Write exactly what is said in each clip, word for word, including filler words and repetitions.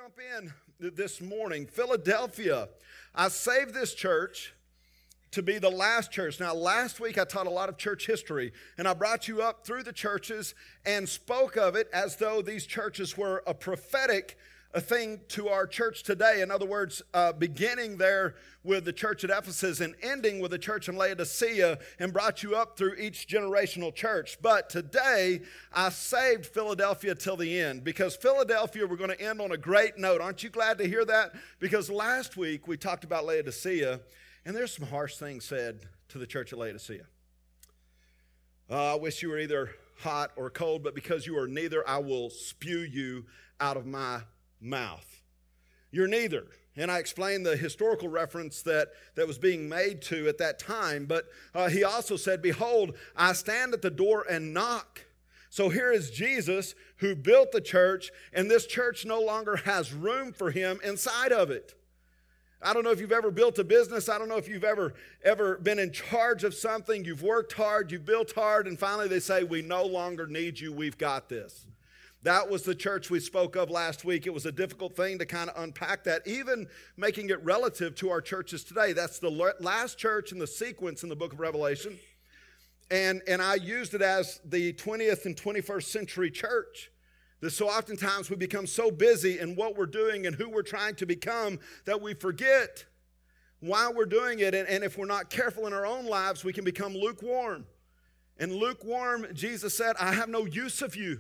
jump in this morning, Philadelphia, I saved this church to be the last church. Now, last week I taught a lot of church history, and I brought you up through the churches and spoke of it as though these churches were a prophetic a thing to our church today. In other words, uh, beginning there with the church at Ephesus and ending with the church in Laodicea, and brought you up through each generational church. But today, I saved Philadelphia till the end, because Philadelphia, we're going to end on a great note. Aren't you glad to hear that? Because last week, we talked about Laodicea, and there's some harsh things said to the church at Laodicea. Uh, I wish you were either hot or cold, but because you are neither, I will spew you out of my mouth. You're neither. And I explained the historical reference that, that was being made to at that time. But uh, he also said, behold, I stand at the door and knock. So here is Jesus who built the church, and this church no longer has room for him inside of it. I don't know if you've ever built a business. I don't know if you've ever, ever been in charge of something. You've worked hard, you've built hard, and finally they say, we no longer need you, we've got this. That was the church we spoke of last week. It was a difficult thing to kind of unpack that, even making it relative to our churches today. That's the last church in the sequence in the book of Revelation. And, and I used it as the twentieth and twenty-first century church. That so oftentimes we become so busy in what we're doing and who we're trying to become that we forget why we're doing it. And, and if we're not careful in our own lives, we can become lukewarm. And lukewarm, Jesus said, I have no use of you.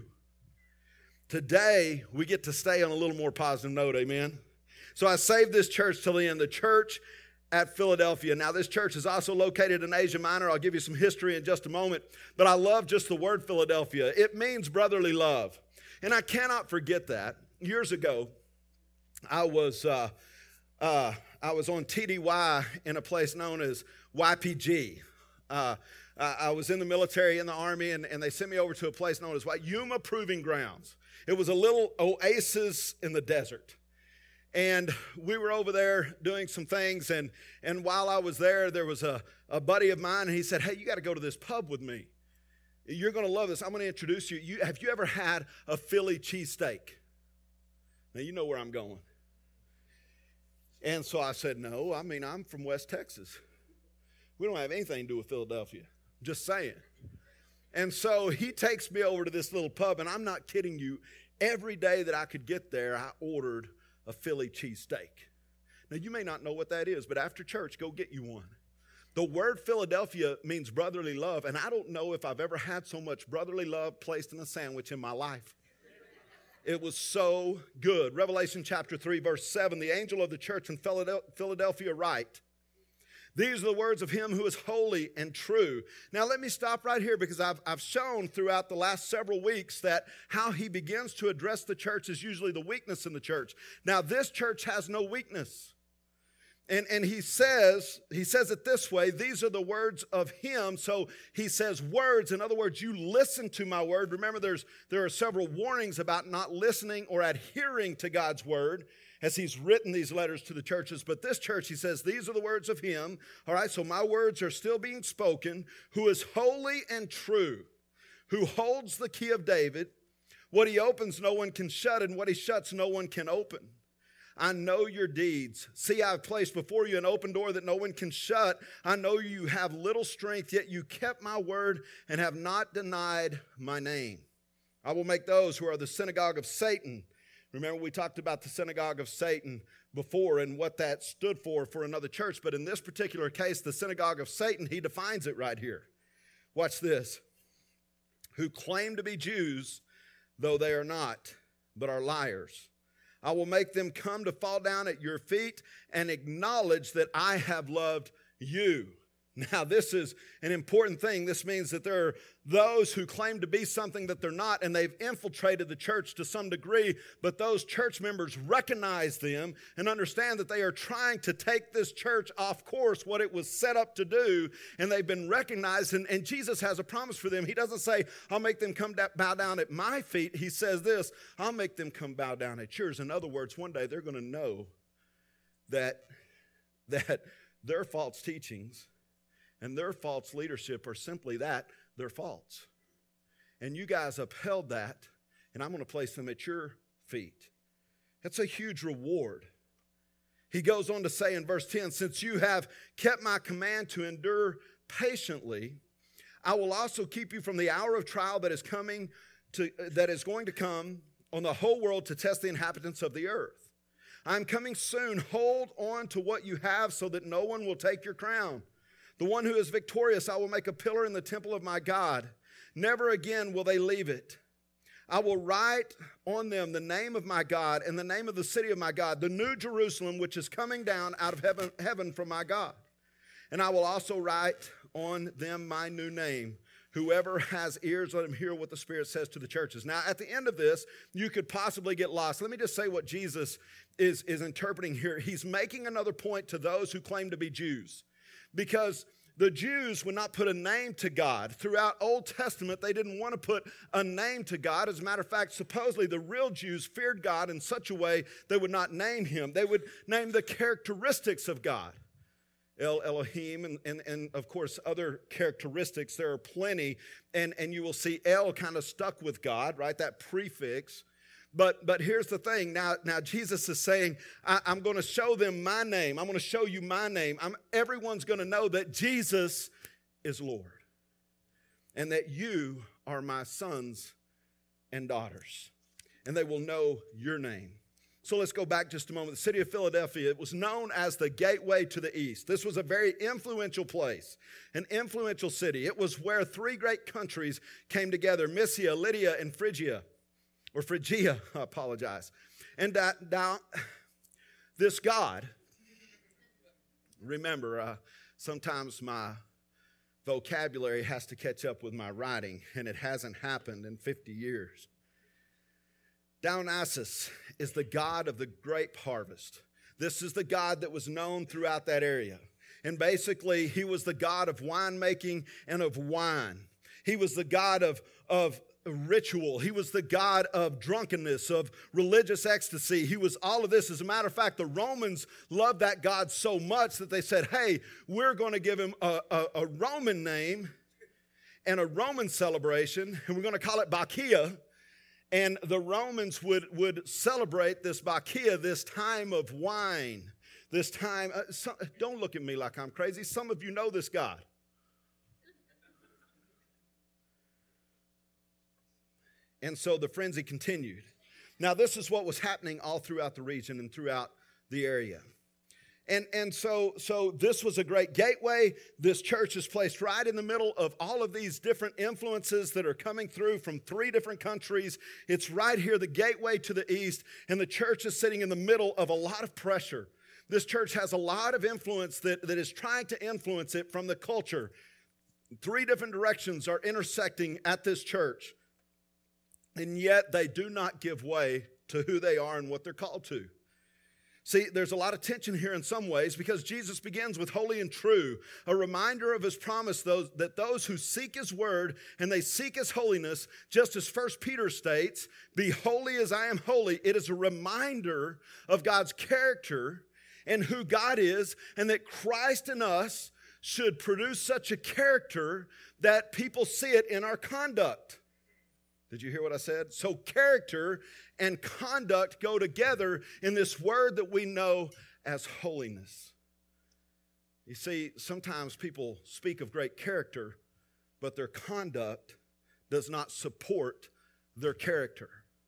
Today, we get to stay on a little more positive note, amen? So I saved this church till the end, the church at Philadelphia. Now, this church is also located in Asia Minor. I'll give you some history in just a moment. But I love just the word Philadelphia. It means brotherly love. And I cannot forget that. Years ago, I was, uh, uh, I was on T D Y in a place known as Y P G. Uh, I was in the military, in the Army, and, and they sent me over to a place known as Yuma Proving Grounds. It was a little oasis in the desert. And we were over there doing some things, and, and while I was there, there was a, a buddy of mine, and he said, hey, you got to go to this pub with me. You're going to love this. I'm going to introduce you. you. Have you ever had a Philly cheesesteak? Now, you know where I'm going. And so I said, no, I mean, I'm from West Texas. We don't have anything to do with Philadelphia. Just saying. And so he takes me over to this little pub, and I'm not kidding you. Every day that I could get there, I ordered a Philly cheesesteak. Now, you may not know what that is, but after church, go get you one. The word Philadelphia means brotherly love, and I don't know if I've ever had so much brotherly love placed in a sandwich in my life. It was so good. Revelation chapter three, verse seven, the angel of the church in Philadelphia write, these are the words of him who is holy and true. Now, let me stop right here, because I've, I've shown throughout the last several weeks that how he begins to address the church is usually the weakness in the church. Now, this church has no weakness. And, and he says, he says it this way, these are the words of him. So he says words. In other words, you listen to my word. Remember, there's there are several warnings about not listening or adhering to God's word as he's written these letters to the churches. But this church, he says, these are the words of him. All right, so my words are still being spoken, who is holy and true, who holds the key of David. What he opens, no one can shut, and what he shuts, no one can open. I know your deeds. See, I've placed before you an open door that no one can shut. I know you have little strength, yet you kept my word and have not denied my name. I will make those who are the synagogue of Satan. Remember, we talked about the synagogue of Satan before and what that stood for for another church. But in this particular case, the synagogue of Satan, he defines it right here. Watch this. Who claim to be Jews, though they are not, but are liars. I will make them come to fall down at your feet and acknowledge that I have loved you. Now, this is an important thing. This means that there are those who claim to be something that they're not, and they've infiltrated the church to some degree, but those church members recognize them and understand that they are trying to take this church off course, what it was set up to do, and they've been recognized, and, and Jesus has a promise for them. He doesn't say, I'll make them come da- bow down at my feet. He says this, I'll make them come bow down at yours. In other words, one day they're going to know that, that their false teachings and their false leadership are simply that, they're false. And you guys upheld that, and I'm going to place them at your feet. That's a huge reward. He goes on to say in verse ten, since you have kept my command to endure patiently, I will also keep you from the hour of trial that is coming to, that is going to come on the whole world to test the inhabitants of the earth. I am coming soon. Hold on to what you have so that no one will take your crown. The one who is victorious, I will make a pillar in the temple of my God. Never again will they leave it. I will write on them the name of my God and the name of the city of my God, the new Jerusalem, which is coming down out of heaven, heaven from my God. And I will also write on them my new name. Whoever has ears, let him hear what the Spirit says to the churches. Now, at the end of this, you could possibly get lost. Let me just say what Jesus is, is interpreting here. He's making another point to those who claim to be Jews. Because the Jews would not put a name to God. Throughout Old Testament, they didn't want to put a name to God. As a matter of fact, supposedly the real Jews feared God in such a way they would not name him. They would name the characteristics of God. El Elohim, and, and, and of course other characteristics. There are plenty, and, and you will see El kind of stuck with God, right? That prefix. But but here's the thing. Now, now Jesus is saying, I, I'm going to show them my name. I'm going to show you my name. I'm, everyone's going to know that Jesus is Lord and that you are my sons and daughters, and they will know your name. So let's go back just a moment. The city of Philadelphia, it was known as the gateway to the east. This was a very influential place, an influential city. It was where three great countries came together, Mysia, Lydia, and Phrygia. Or Phrygia, I apologize. And uh, now, this God, remember, uh, sometimes my vocabulary has to catch up with my writing, and it hasn't happened in fifty years. Dionysus is the god of the grape harvest. This is the god that was known throughout that area. And basically, he was the god of winemaking and of wine. He was the god of, of ritual. He was the god of drunkenness, of religious ecstasy. He was all of this. As a matter of fact, the Romans loved that god so much that they said, hey, we're going to give him a, a, a Roman name and a Roman celebration, and we're going to call it Bacchia. And the Romans would, would celebrate this Bacchia, this time of wine, this time. Uh, so, don't look at me like I'm crazy. Some of you know this God. And so the frenzy continued. Now, this is what was happening all throughout the region and throughout the area. And, and so, so this was a great gateway. This church is placed right in the middle of all of these different influences that are coming through from three different countries. It's right here, the gateway to the east, and the church is sitting in the middle of a lot of pressure. This church has a lot of influence that, that is trying to influence it from the culture. Three different directions are intersecting at this church, and yet they do not give way to who they are and what they're called to. See, there's a lot of tension here in some ways because Jesus begins with holy and true, a reminder of his promise those, that those who seek his word and they seek his holiness, just as First Peter states, be holy as I am holy. It is a reminder of God's character and who God is, and that Christ in us should produce such a character that people see it in our conduct. Did you hear what I said? So character and conduct go together in this word that we know as holiness. You see, sometimes people speak of great character, but their conduct does not support their character.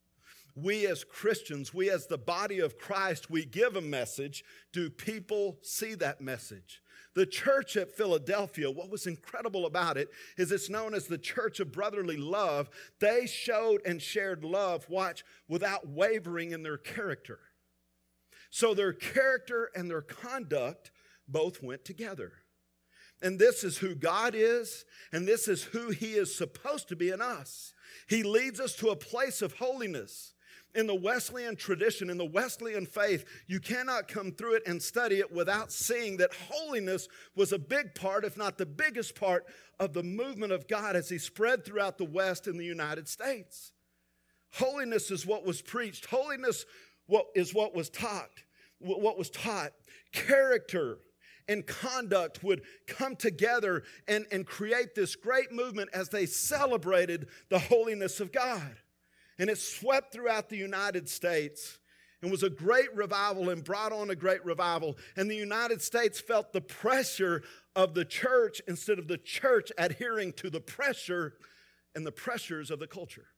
We as Christians, we as the body of Christ, we give a message. Do people see that message? The church at Philadelphia, what was incredible about it is it's known as the church of brotherly love. They showed and shared love, watch, without wavering in their character. So their character and their conduct both went together. And this is who God is, and this is who he is supposed to be in us. He leads us to a place of holiness. In the Wesleyan tradition, in the Wesleyan faith, you cannot come through it and study it without seeing that holiness was a big part, if not the biggest part, of the movement of God as he spread throughout the West in the United States. Holiness is what was preached. Holiness is what was taught. What was taught. Character and conduct would come together and, and create this great movement as they celebrated the holiness of God. And it swept throughout the United States. and was a great revival and brought on a great revival. And the United States felt the pressure of the church instead of the church adhering to the pressure and the pressures of the culture.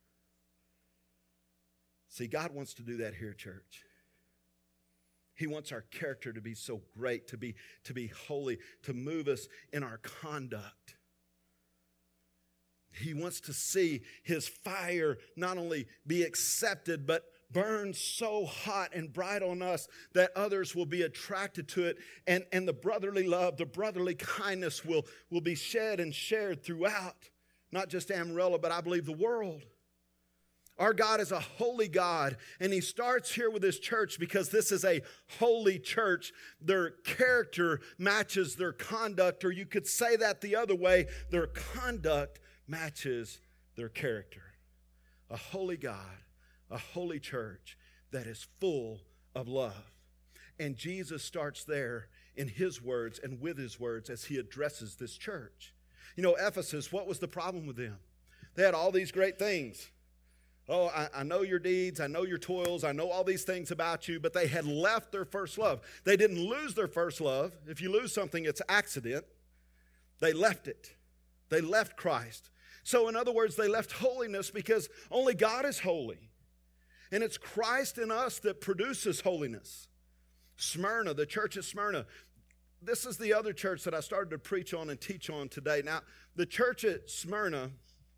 See, God wants to do that here, church. He wants our character to be so great, to be, to be holy, to move us in our conduct. He wants to see His fire not only be accepted, but burn so hot and bright on us that others will be attracted to it. And, and the brotherly love, the brotherly kindness will, will be shed and shared throughout, not just Amarillo, but I believe the world. Our God is a holy God, and He starts here with His church because this is a holy church. Their character matches their conduct, or you could say that the other way, their conduct matches their character. A holy God, a holy church that is full of love. And Jesus starts there in His words and with His words as He addresses this church. You know, Ephesus, what was the problem with them? They had all these great things. Oh, I, I know your deeds, I know your toils, I know all these things about you, but they had left their first love. They didn't lose their first love. If you lose something, it's accident. They left it. They left Christ. So in other words, they left holiness because only God is holy. And it's Christ in us that produces holiness. Smyrna, the church at Smyrna, this is the other church that I started to preach on and teach on today. Now, the church at Smyrna,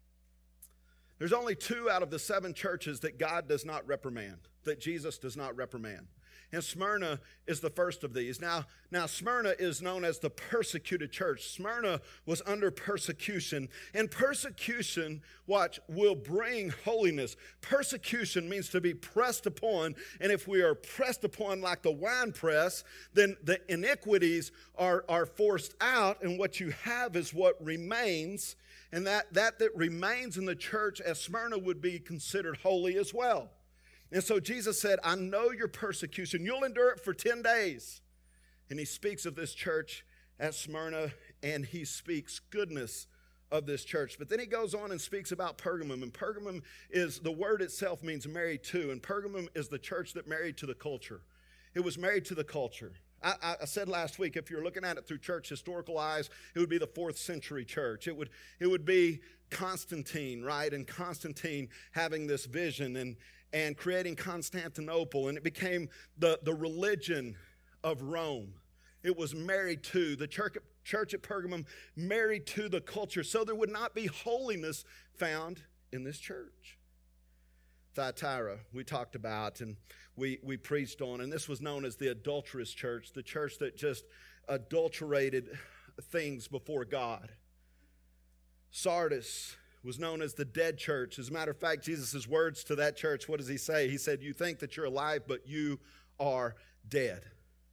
there's only two out of the seven churches that God does not reprimand, that Jesus does not reprimand. And Smyrna is the first of these. Now, now Smyrna is known as the persecuted church. Smyrna was under persecution. And persecution, watch, will bring holiness. Persecution means to be pressed upon. And if we are pressed upon like the winepress, then the iniquities are, are forced out. And what you have is what remains. And that, that that remains in the church at Smyrna would be considered holy as well. And so Jesus said, I know your persecution. You'll endure it for ten days. And He speaks of this church at Smyrna, and He speaks goodness of this church. But then He goes on and speaks about Pergamum. And Pergamum is, the word itself means married to. And Pergamum is the church that married to the culture. It was married to the culture. I, I said last week, if you're looking at it through church historical eyes, it would be the fourth century church. It would, it would be Constantine, right? And Constantine having this vision and, and creating Constantinople. And it became the, the religion of Rome. It was married to the church, church at Pergamum, married to the culture. So there would not be holiness found in this church. Thyatira, we talked about and we, we preached on, and this was known as the adulterous church, the church that just adulterated things before God. Sardis was known as the dead church. As a matter of fact, Jesus' words to that church, what does He say? He said, you think that you're alive, but you are dead.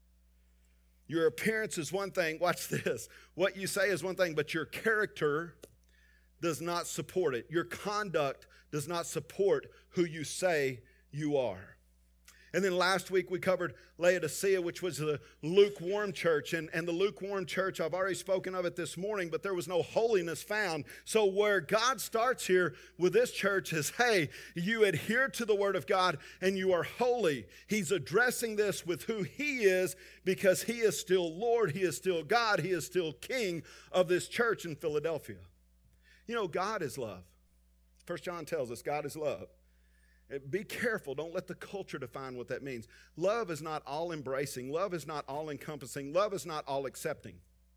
Your appearance is one thing. Watch this. What you say is one thing, but your character does not support it. Your conduct does not support who you say you are. And then last week we covered Laodicea, which was the lukewarm church. And, and the lukewarm church, I've already spoken of it this morning, but there was no holiness found. So where God starts here with this church is, hey, you adhere to the Word of God and you are holy. He's addressing this with who He is because He is still Lord, He is still God, He is still King of this church in Philadelphia. You know, God is love. First John tells us God is love. Be careful. Don't let the culture define what that means. Love is not all embracing. Love is not all encompassing. Love is not all accepting.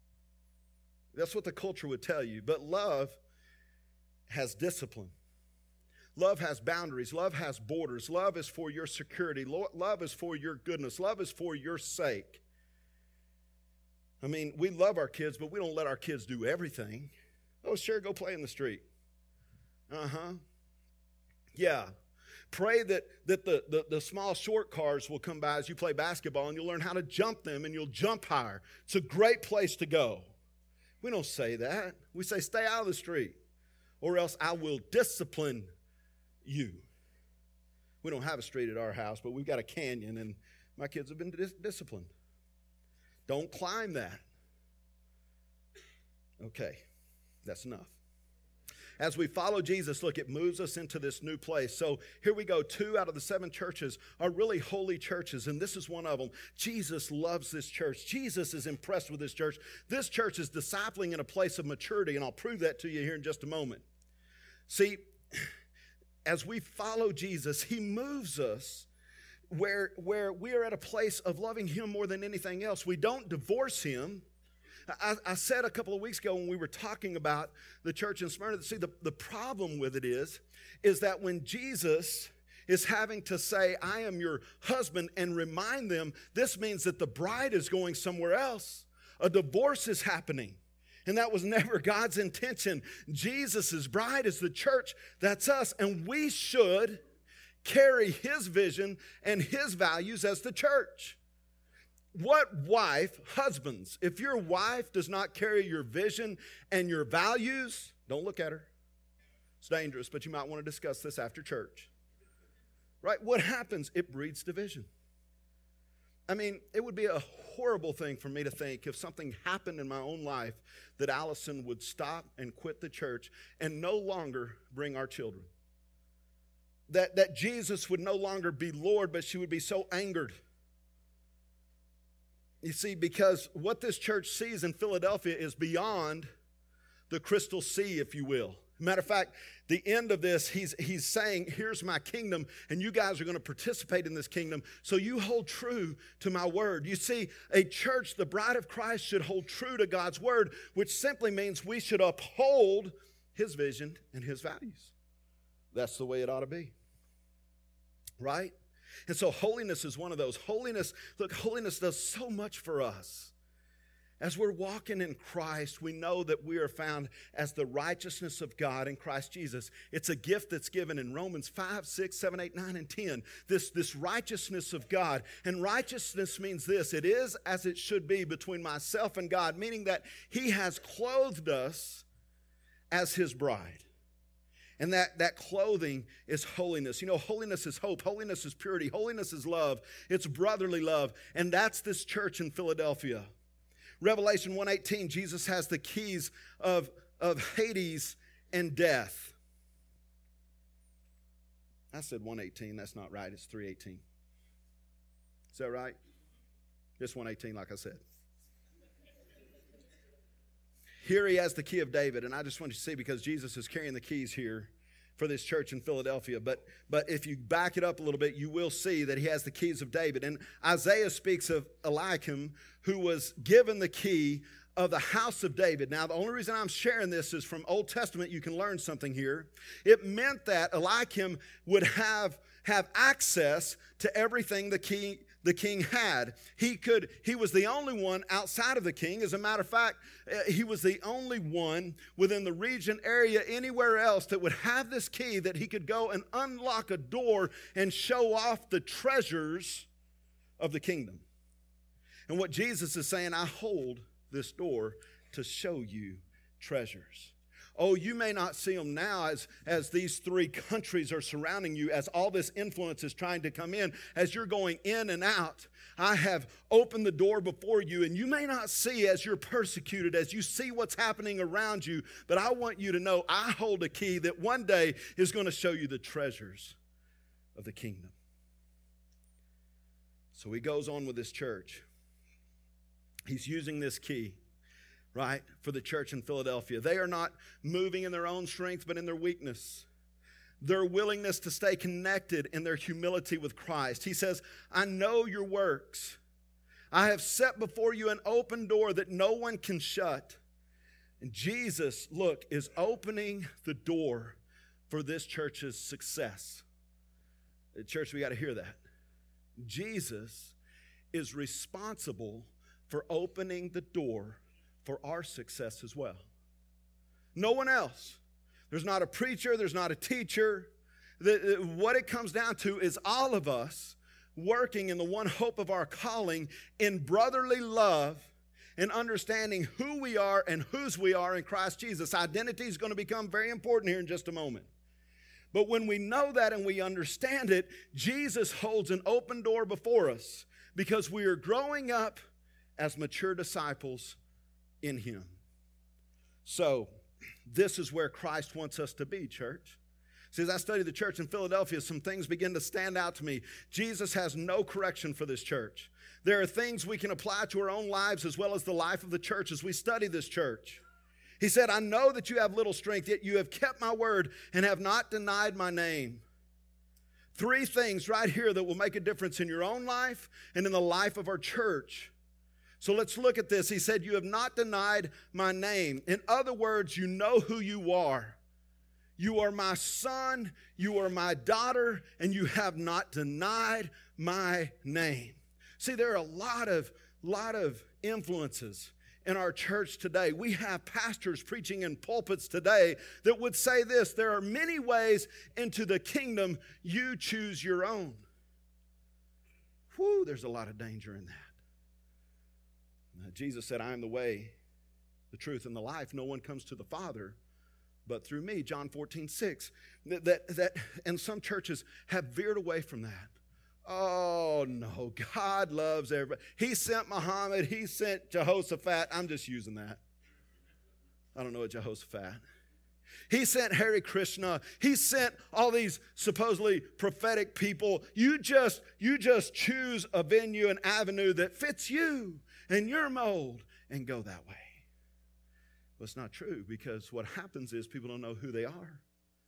That's what the culture would tell you. But love has discipline. Love has boundaries. Love has borders. Love is for your security. Love is for your goodness. Love is for your sake. I mean, we love our kids, but we don't let our kids do everything. Oh, sure, go play in the street. Uh-huh. Yeah. Pray that, that the, the, the small short cars will come by as you play basketball and you'll learn how to jump them and you'll jump higher. It's a great place to go. We don't say that. We say stay out of the street or else I will discipline you. We don't have a street at our house, but we've got a canyon and my kids have been dis- disciplined. Don't climb that. Okay, that's enough. As we follow Jesus, look, it moves us into this new place. So here we go. Two out of the seven churches are really holy churches, and this is one of them. Jesus loves this church. Jesus is impressed with this church. This church is discipling in a place of maturity, and I'll prove that to you here in just a moment. See, as we follow Jesus, he moves us where, where we are at a place of loving him more than anything else. We don't divorce him. I, I said a couple of weeks ago when we were talking about the church in Smyrna, see, the, the problem with it is, is that when Jesus is having to say, I am your husband, and remind them, this means that the bride is going somewhere else. A divorce is happening. And that was never God's intention. Jesus' bride is the church. That's us. And we should carry his vision and his values as the church. What wife, husbands, if your wife does not carry your vision and your values, don't look at her. It's dangerous, but you might want to discuss this after church. Right? What happens? It breeds division. I mean, it would be a horrible thing for me to think if something happened in my own life that Allison would stop and quit the church and no longer bring our children. That, that Jesus would no longer be Lord, but she would be so angered. You see, because what this church sees in Philadelphia is beyond the crystal sea, if you will. Matter of fact, the end of this, he's, he's saying, here's my kingdom, and you guys are going to participate in this kingdom, so you hold true to my word. You see, a church, the bride of Christ, should hold true to God's word, which simply means we should uphold his vision and his values. That's the way it ought to be. Right? And so holiness is one of those. Holiness, look, holiness does so much for us. As we're walking in Christ, we know that we are found as the righteousness of God in Christ Jesus. It's a gift that's given in Romans five, six, seven, eight, nine, and ten. This, this righteousness of God. And righteousness means this. It is as it should be between myself and God, meaning that he has clothed us as his bride. And that, that clothing is holiness. You know, holiness is hope. Holiness is purity. Holiness is love. It's brotherly love. And that's this church in Philadelphia. Revelation one eighteen, Jesus has the keys of, of Hades and death. I said one eighteen. That's not right. It's three eighteen. Is that right? Just one eighteen, like I said. Here he has the key of David, and I just want you to see, because Jesus is carrying the keys here for this church in Philadelphia. But, but if you back it up a little bit, you will see that he has the keys of David. And Isaiah speaks of Eliakim, who was given the key of the house of David. Now, the only reason I'm sharing this is from Old Testament. You can learn something here. It meant that Eliakim would have, have access to everything the king the king had. He could, he was the only one outside of the king. As a matter of fact, he was the only one within the region area anywhere else that would have this key, that he could go and unlock a door and show off the treasures of the kingdom. And what Jesus is saying, I hold this door to show you treasures. Oh, you may not see them now as, as these three countries are surrounding you, as all this influence is trying to come in, as you're going in and out. I have opened the door before you, and you may not see as you're persecuted, as you see what's happening around you, but I want you to know I hold a key that one day is going to show you the treasures of the kingdom. So he goes on with this church. He's using this key, right, for the church in Philadelphia. They are not moving in their own strength, but in their weakness. Their willingness to stay connected in their humility with Christ. He says, I know your works. I have set before you an open door that no one can shut. And Jesus, look, is opening the door for this church's success. The church, we got to hear that. Jesus is responsible for opening the door for our success as well. No one else. There's not a preacher, there's not a teacher. The, the, what it comes down to is all of us working in the one hope of our calling in brotherly love and understanding who we are and whose we are in Christ Jesus. Identity is going to become very important here in just a moment. But when we know that and we understand it, Jesus holds an open door before us because we are growing up as mature disciples in him. So, this is where Christ wants us to be, church. See, as I study the church in Philadelphia, some things begin to stand out to me. Jesus has no correction for this church. There are things we can apply to our own lives as well as the life of the church as we study this church. He said, I know that you have little strength, yet you have kept my word and have not denied my name. Three things right here that will make a difference in your own life and in the life of our church. So let's look at this. He said, you have not denied my name. In other words, you know who you are. You are my son, you are my daughter, and you have not denied my name. See, there are a lot of, lot of influences in our church today. We have pastors preaching in pulpits today that would say this: there are many ways into the kingdom, you choose your own. Whew, there's a lot of danger in that. Now, Jesus said, I am the way, the truth, and the life. No one comes to the Father but through me, John fourteen six. That, that, that, and some churches have veered away from that. Oh, no, God loves everybody. He sent Muhammad. He sent Jehoshaphat. I'm just using that. I don't know what Jehoshaphat. He sent Hare Krishna. He sent all these supposedly prophetic people. You just, you just choose a venue, an avenue that fits you and your mold and go that way. Well, it's not true, because what happens is people don't know who they are.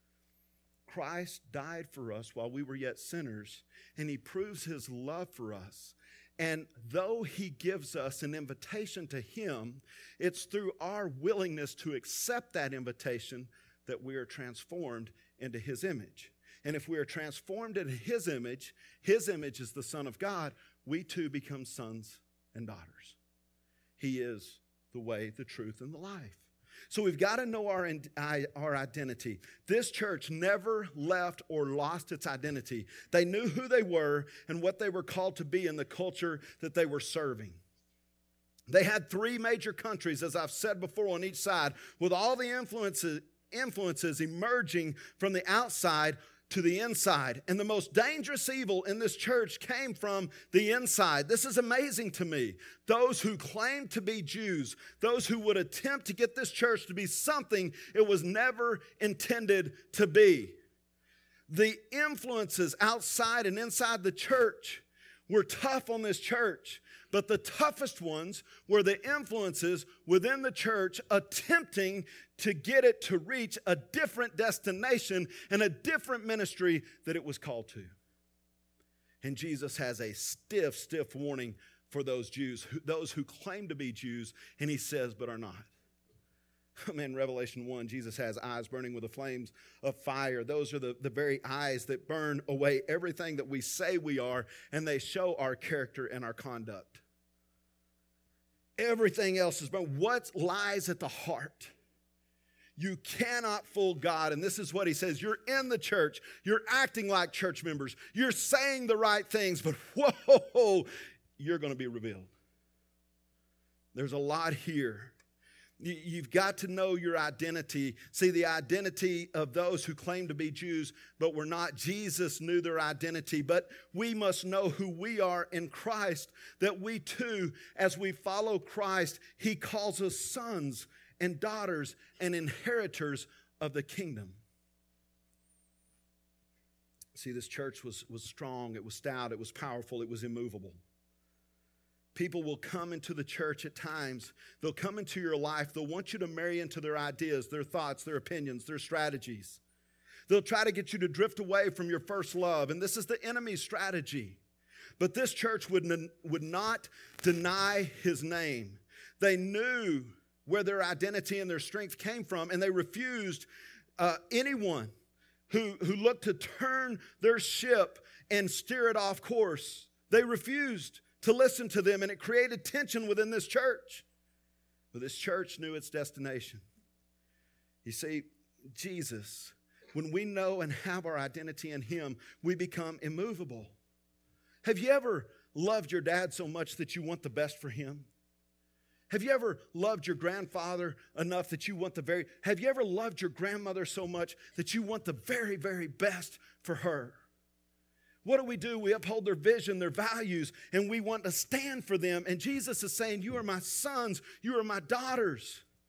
Christ died for us while we were yet sinners, and he proves his love for us. And though he gives us an invitation to him, it's through our willingness to accept that invitation that we are transformed into his image. And if we are transformed into his image, his image is the Son of God, we too become sons and daughters. He is the way, the truth, and the life. So we've got to know our, our identity. This church never left or lost its identity. They knew who they were and what they were called to be in the culture that they were serving. They had three major countries, as I've said before, on each side, with all the influences, influences emerging from the outside to the inside. And the most dangerous evil in this church came from the inside. This is amazing to me. Those who claim to be Jews, those who would attempt to get this church to be something it was never intended to be. The influences outside and inside the church were tough on this church, but the toughest ones were the influences within the church attempting to get it to reach a different destination and a different ministry that it was called to. And Jesus has a stiff, stiff warning for those Jews, those who claim to be Jews, and he says, but are not. In Revelation one, Jesus has eyes burning with the flames of fire. Those are the, the very eyes that burn away everything that we say we are, and they show our character and our conduct. Everything else is burned. What lies at the heart? You cannot fool God. And this is what he says. You're in the church. You're acting like church members. You're saying the right things, but whoa, you're going to be revealed. There's a lot here. You've got to know your identity. See, the identity of those who claim to be Jews, but were not. Jesus knew their identity, but we must know who we are in Christ, that we too, as we follow Christ, he calls us sons and daughters and inheritors of the kingdom. See, this church was, was strong, it was stout, it was powerful, it was immovable. People will come into the church at times. They'll come into your life. They'll want you to marry into their ideas, their thoughts, their opinions, their strategies. They'll try to get you to drift away from your first love. And this is the enemy's strategy. But this church would, would not deny his name. They knew where their identity and their strength came from, and they refused uh, anyone who, who looked to turn their ship and steer it off course. They refused to listen to them, and it created tension within this church. But this church knew its destination. You see, Jesus, when we know and have our identity in him, we become immovable. Have you ever loved your dad so much that you want the best for him? Have you ever loved your grandfather enough that you want the very, have you ever loved your grandmother so much that you want the very, very best for her? What do we do? We uphold their vision, their values, and we want to stand for them. And Jesus is saying, you are my sons, you are my daughters.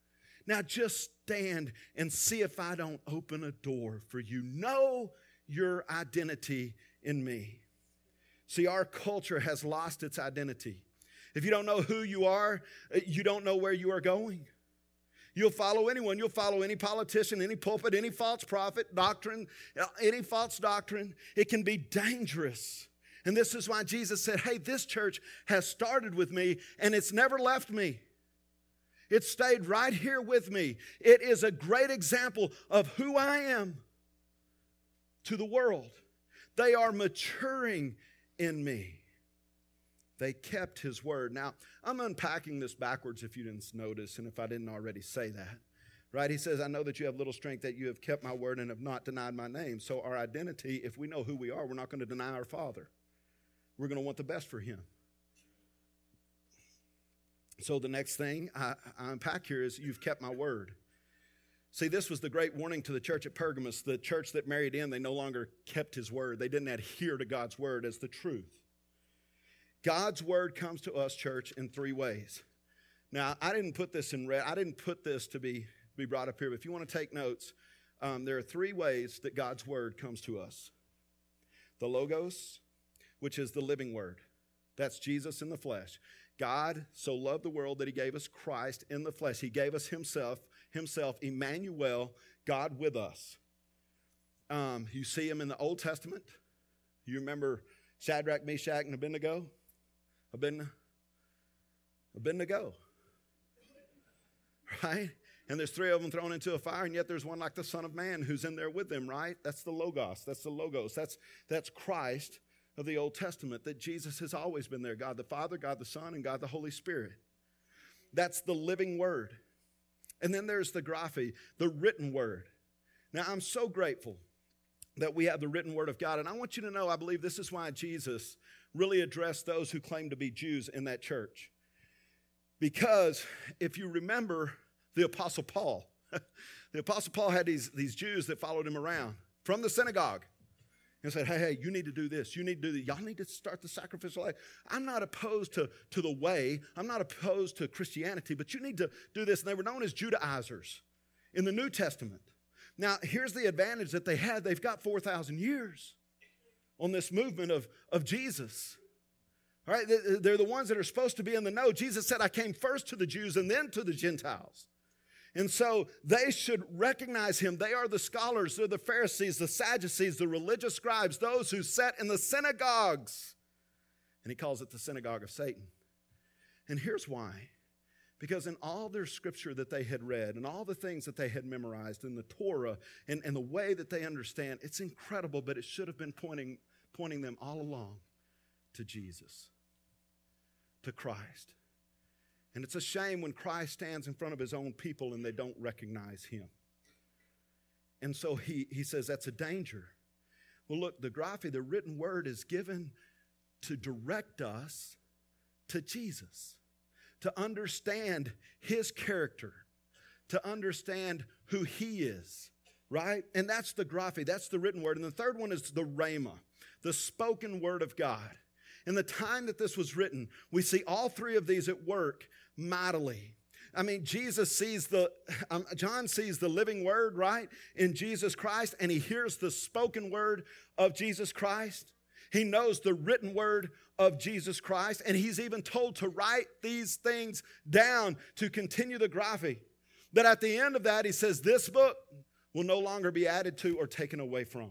Now just stand and see if I don't open a door for you. Know your identity in me. See, our culture has lost its identity. If you don't know who you are, you don't know where you are going. You'll follow anyone. You'll follow any politician, any pulpit, any false prophet, doctrine, any false doctrine. It can be dangerous. And this is why Jesus said, hey, this church has started with me and it's never left me. It stayed right here with me. It is a great example of who I am to the world. They are maturing in me. They kept his word. Now, I'm unpacking this backwards if you didn't notice and if I didn't already say that. Right? He says, I know that you have little strength, that you have kept my word and have not denied my name. So our identity, if we know who we are, we're not going to deny our Father. We're going to want the best for him. So the next thing I, I unpack here is you've kept my word. See, this was the great warning to the church at Pergamos. The church that married in, they no longer kept his word. They didn't adhere to God's word as the truth. God's word comes to us, church, in three ways. Now, I didn't put this in red. I didn't put this to be, be brought up here. But if you want to take notes, um, there are three ways that God's word comes to us. The Logos, which is the living word. That's Jesus in the flesh. God so loved the world that he gave us Christ in the flesh. He gave us himself, himself, Emmanuel, God with us. Um, you see him in the Old Testament. You remember Shadrach, Meshach, and Abednego? Abednego? Abednego. Right? And there's three of them thrown into a fire, and yet there's one like the Son of Man who's in there with them, right? That's the Logos. That's the Logos. That's, that's Christ of the Old Testament, that Jesus has always been there. God the Father, God the Son, and God the Holy Spirit. That's the living word. And then there's the graphe, the written word. Now, I'm so grateful that we have the written word of God. And I want you to know, I believe this is why Jesus really addressed those who claim to be Jews in that church. Because if you remember the Apostle Paul, the Apostle Paul had these, these Jews that followed him around from the synagogue. And said, hey, hey, you need to do this. You need to do that. Y'all need to start the sacrificial life. I'm not opposed to, to the way. I'm not opposed to Christianity, but you need to do this. And they were known as Judaizers in the New Testament. Now, here's the advantage that they had. They've got four thousand years on this movement of, of Jesus. All right, they're the ones that are supposed to be in the know. Jesus said, I came first to the Jews and then to the Gentiles. And so they should recognize him. They are the scholars. They're the Pharisees, the Sadducees, the religious scribes, those who sat in the synagogues. And he calls it the synagogue of Satan. And here's why. Because in all their scripture that they had read and all the things that they had memorized in the Torah and, and the way that they understand, it's incredible, but it should have been pointing, pointing them all along to Jesus, to Christ. And it's a shame when Christ stands in front of his own people and they don't recognize him. And so he, he says that's a danger. Well, look, the graphe, the written word, is given to direct us to Jesus, to understand his character, to understand who he is, right? And that's the graphe, that's the written word. And the third one is the rhema, the spoken word of God. In the time that this was written, we see all three of these at work mightily. I mean, Jesus sees the, um, John sees the living word, right, in Jesus Christ, and he hears the spoken word of Jesus Christ. He knows the written word of Jesus Christ, and he's even told to write these things down to continue the graphe. That at the end of that, he says, this book will no longer be added to or taken away from.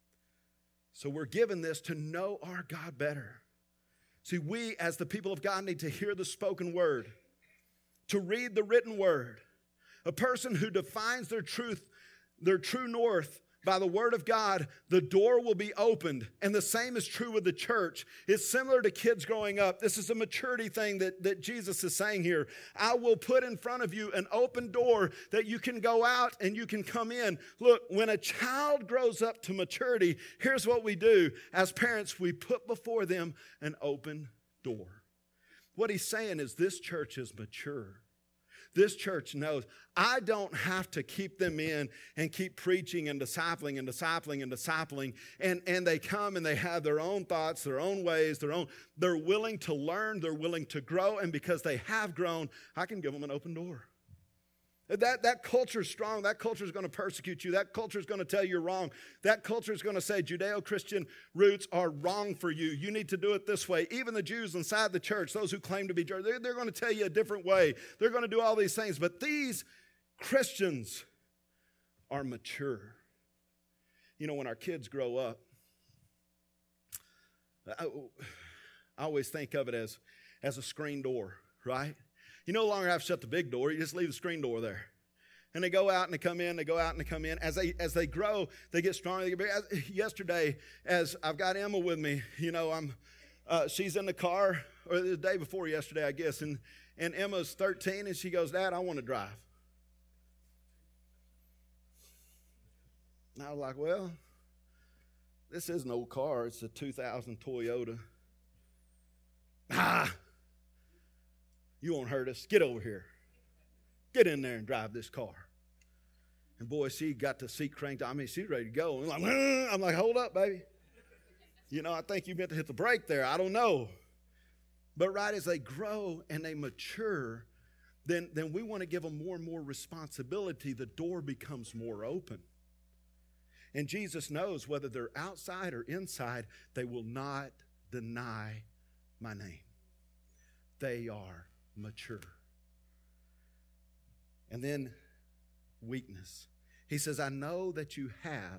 So we're given this to know our God better. See, we as the people of God need to hear the spoken word, to read the written word. A person who defines their truth, their true north by the word of God, the door will be opened. And the same is true with the church. It's similar to kids growing up. This is a maturity thing that, that Jesus is saying here. I will put in front of you an open door that you can go out and you can come in. Look, when a child grows up to maturity, here's what we do. As parents, we put before them an open door. What he's saying is this church is mature. This church knows I don't have to keep them in and keep preaching and discipling and discipling and discipling. And, and they come and they have their own thoughts, their own ways, their own. They're willing to learn. They're willing to grow. And because they have grown, I can give them an open door. That, that culture is strong. That culture is going to persecute you. That culture is going to tell you you're wrong. That culture is going to say Judeo-Christian roots are wrong for you. You need to do it this way. Even the Jews inside the church, those who claim to be Jews, they're, they're going to tell you a different way. They're going to do all these things. But these Christians are mature. You know, when our kids grow up, I, I always think of it as, as a screen door, right? You no longer have to shut the big door. You just leave the screen door there. And they go out and they come in, they go out and they come in. As they as they grow, they get stronger. They get bigger. As, yesterday, as I've got Emma with me, you know, I'm uh, she's in the car, or the day before yesterday, I guess, and, and Emma's thirteen, and she goes, Dad, I want to drive. And I was like, well, this is an old car. It's a two thousand Toyota. Ah! You won't hurt us. Get over here. Get in there and drive this car. And boy, she got the seat cranked. I mean, she's ready to go. And I'm like, Ugh! I'm like, hold up, baby. You know, I think you meant to hit the brake there. I don't know. But right as they grow and they mature, then, then we want to give them more and more responsibility. The door becomes more open. And Jesus knows whether they're outside or inside, they will not deny my name. They are mature. And then weakness. He says, I know that you have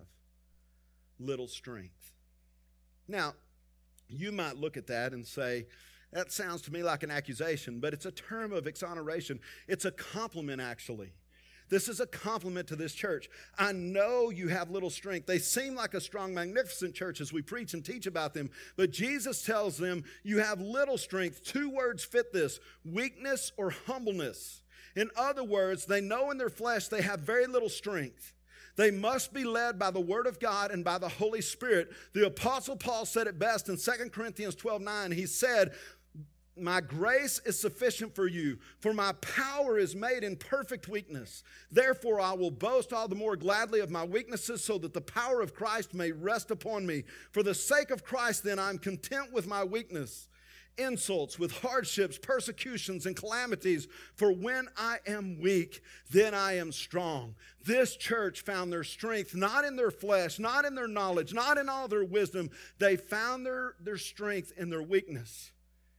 little strength. Now, you might look at that and say, that sounds to me like an accusation, but it's a term of exoneration. It's a compliment, actually. This is a compliment to this church. I know you have little strength. They seem like a strong, magnificent church as we preach and teach about them, but Jesus tells them you have little strength. Two words fit this: weakness or humbleness. In other words, they know in their flesh they have very little strength. They must be led by the Word of God and by the Holy Spirit. The Apostle Paul said it best in Second Corinthians twelve nine. He said, my grace is sufficient for you, for my power is made in perfect weakness. Therefore, I will boast all the more gladly of my weaknesses, so that the power of Christ may rest upon me. For the sake of Christ, then, I am content with my weakness, insults, with hardships, persecutions, and calamities. For when I am weak, then I am strong. This church found their strength not in their flesh, not in their knowledge, not in all their wisdom. They found their, their strength in their weakness,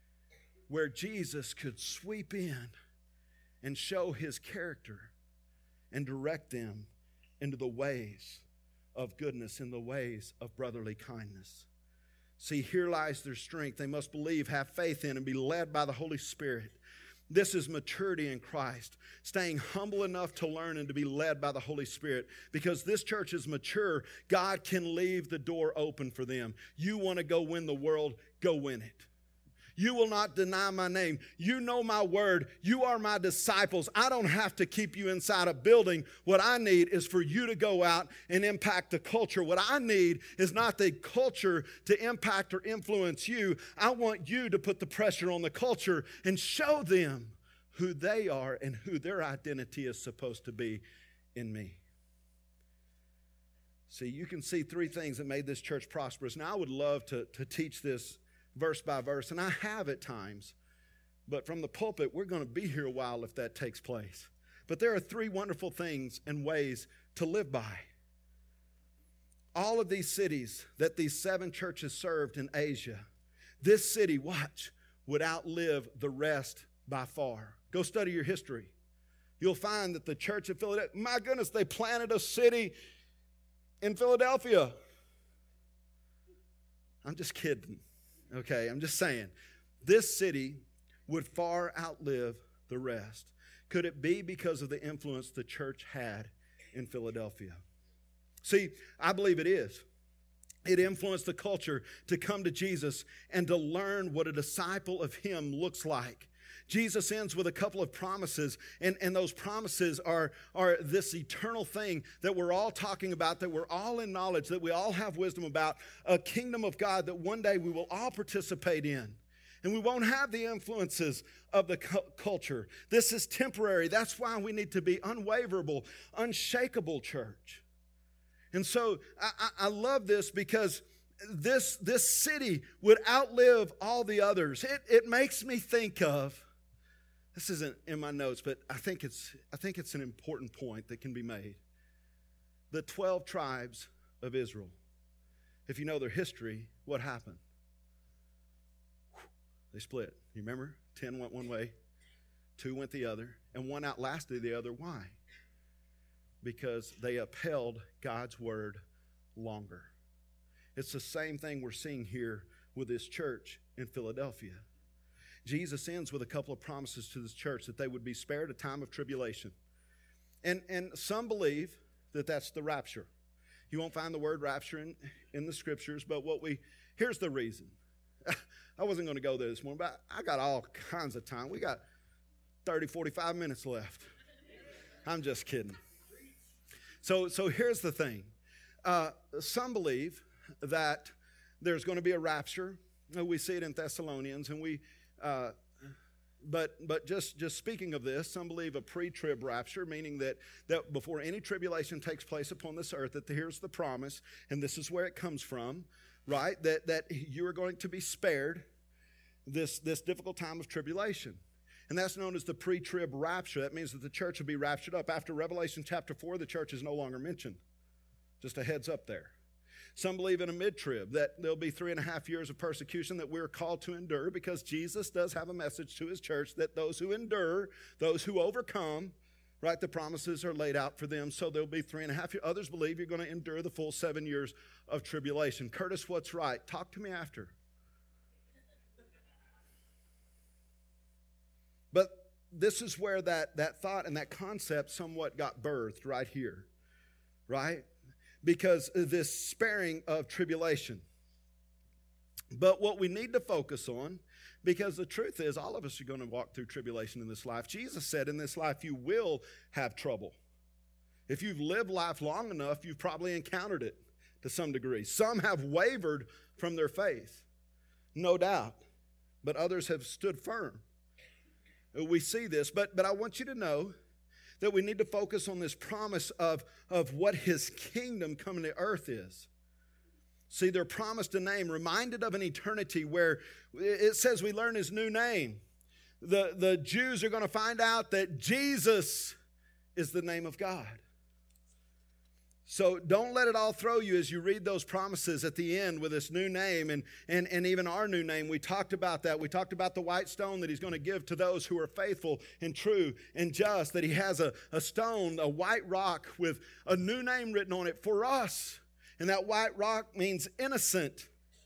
where Jesus could sweep in and show his character and direct them into the ways of goodness, in the ways of brotherly kindness. See, here lies their strength. They must believe, have faith in, and be led by the Holy Spirit. This is maturity in Christ, staying humble enough to learn and to be led by the Holy Spirit. Because this church is mature, God can leave the door open for them. You want to go win the world, go win it. You will not deny my name. You know my word. You are my disciples. I don't have to keep you inside a building. What I need is for you to go out and impact the culture. What I need is not the culture to impact or influence you. I want you to put the pressure on the culture and show them who they are and who their identity is supposed to be in me. See, you can see three things that made this church prosperous. Now, I would love to, to teach this verse by verse, and I have at times, but from the pulpit, we're going to be here a while if that takes place. But there are three wonderful things and ways to live by. All of these cities that these seven churches served in Asia, this city, watch, would outlive the rest by far. Go study your history. You'll find that the church of Philadelphia, my goodness, they planted a city in Philadelphia. I'm just kidding. Okay, I'm just saying, this city would far outlive the rest. Could it be because of the influence the church had in Philadelphia? See, I believe it is. It influenced the culture to come to Jesus and to learn what a disciple of him looks like. Jesus ends with a couple of promises, and, and those promises are, are this eternal thing that we're all talking about, that we're all in knowledge, that we all have wisdom about, a kingdom of God that one day we will all participate in. And we won't have the influences of the cu- culture. This is temporary. That's why we need to be unwaverable, unshakable church. And so I, I, I love this because this, this city would outlive all the others. It, it makes me think of This isn't in my notes, but I think it's I think it's an important point that can be made. The twelve tribes of Israel, if you know their history, what happened? They split. You remember? Ten went one way, two went the other, and one outlasted the other. Why? Because they upheld God's word longer. It's the same thing we're seeing here with this church in Philadelphia. Jesus ends with a couple of promises to this church that they would be spared a time of tribulation. And, and some believe that that's the rapture. You won't find the word rapture in, in the scriptures, but what we, here's the reason. I wasn't going to go there this morning, but I got all kinds of time. We got thirty, forty-five minutes left. I'm just kidding. So, so here's the thing. Uh, some believe that there's going to be a rapture. We see it in Thessalonians, and we, uh, but but just, just speaking of this, some believe a pre-trib rapture, meaning that, that before any tribulation takes place upon this earth, that here's the promise, and this is where it comes from, right? That that you are going to be spared this, this difficult time of tribulation. And that's known as the pre-trib rapture. That means that the church will be raptured up. After Revelation chapter four, the church is no longer mentioned. Just a heads up there. Some believe in a mid-trib, that there'll be three and a half years of persecution that we're called to endure, because Jesus does have a message to his church that those who endure, those who overcome, right, the promises are laid out for them. So there'll be three and a half years. Others believe you're going to endure the full seven years of tribulation. Curtis, what's right? Talk to me after. But this is where that, that thought and that concept somewhat got birthed right here, right? Because of this sparing of tribulation. But what we need to focus on, because the truth is all of us are going to walk through tribulation in this life. Jesus said in this life you will have trouble. If you've lived life long enough, you've probably encountered it to some degree. Some have wavered from their faith, no doubt, but others have stood firm. We see this, but, but I want you to know that we need to focus on this promise of, of what his kingdom coming to earth is. See, they're promised a name, reminded of an eternity where it says we learn his new name. The, the Jews are going to find out that Jesus is the name of God. So don't let it all throw you as you read those promises at the end with this new name and, and, and even our new name. We talked about that. We talked about the white stone that he's going to give to those who are faithful and true and just, that he has a, a stone, a white rock with a new name written on it for us. And that white rock means innocent.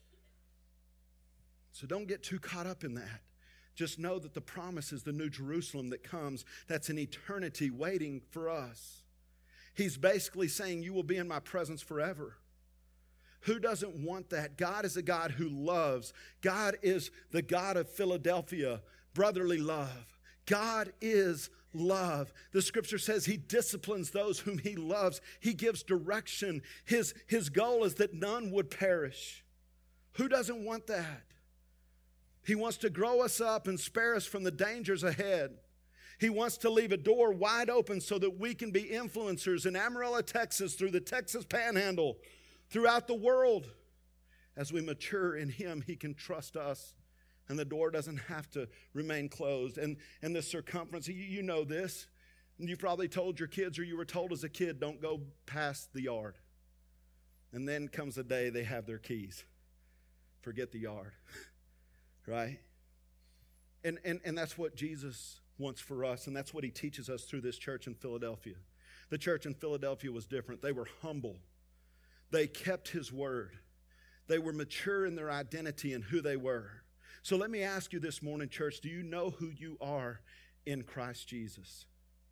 So don't get too caught up in that. Just know that the promise is the new Jerusalem that comes. That's an eternity waiting for us. He's basically saying, you will be in my presence forever. Who doesn't want that? God is a God who loves. God is the God of Philadelphia, brotherly love. God is love. The scripture says he disciplines those whom he loves. He gives direction. His, his goal is that none would perish. Who doesn't want that? He wants to grow us up and spare us from the dangers ahead. He wants to leave a door wide open so that we can be influencers in Amarillo, Texas, through the Texas Panhandle, throughout the world. As we mature in him, he can trust us, and the door doesn't have to remain closed. And, and the circumference, you, you know this. You probably told your kids, or you were told as a kid, don't go past the yard. And then comes the day they have their keys. Forget the yard, right? And, and, and that's what Jesus wants for us, and that's what he teaches us through this church in Philadelphia. The church in Philadelphia was different. They were humble. They kept his word. They were mature in their identity and who they were. So let me ask you this morning, church, do you know who you are in Christ Jesus?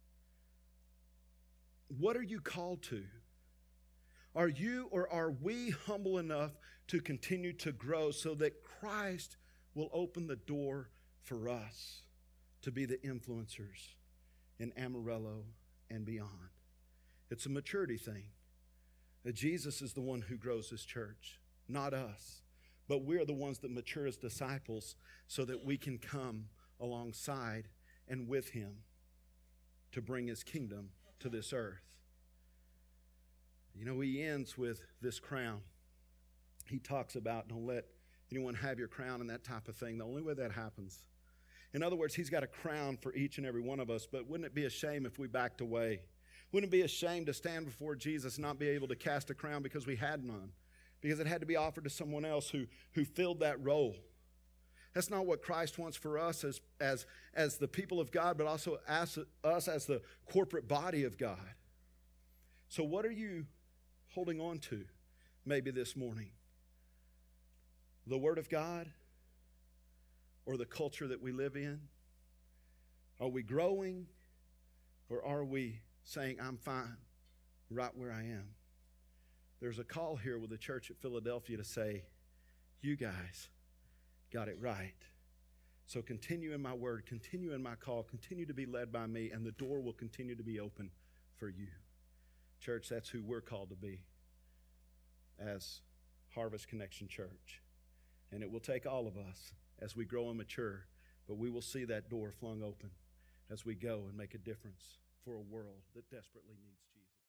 What are you called to? Are you or are we humble enough to continue to grow so that Christ will open the door for us to be the influencers in Amarillo and beyond? It's a maturity thing. That Jesus is the one who grows his church, not us. But we're the ones that mature as disciples so that we can come alongside and with him to bring his kingdom to this earth. You know, he ends with this crown. He talks about don't let anyone have your crown and that type of thing. The only way that happens In other words, he's got a crown for each and every one of us, but wouldn't it be a shame if we backed away? Wouldn't it be a shame to stand before Jesus and not be able to cast a crown because we had none? Because it had to be offered to someone else who, who filled that role. That's not what Christ wants for us as, as, as the people of God, but also as, us as the corporate body of God. So what are you holding on to maybe this morning? The Word of God or the culture that we live in? Are we growing or are we saying, I'm fine right where I am? There's a call here with the church at Philadelphia to say, you guys got it right. So continue in my word, continue in my call, continue to be led by me, and the door will continue to be open for you. Church, that's who we're called to be as Harvest Connection Church. And it will take all of us as we grow and mature, but we will see that door flung open as we go and make a difference for a world that desperately needs Jesus.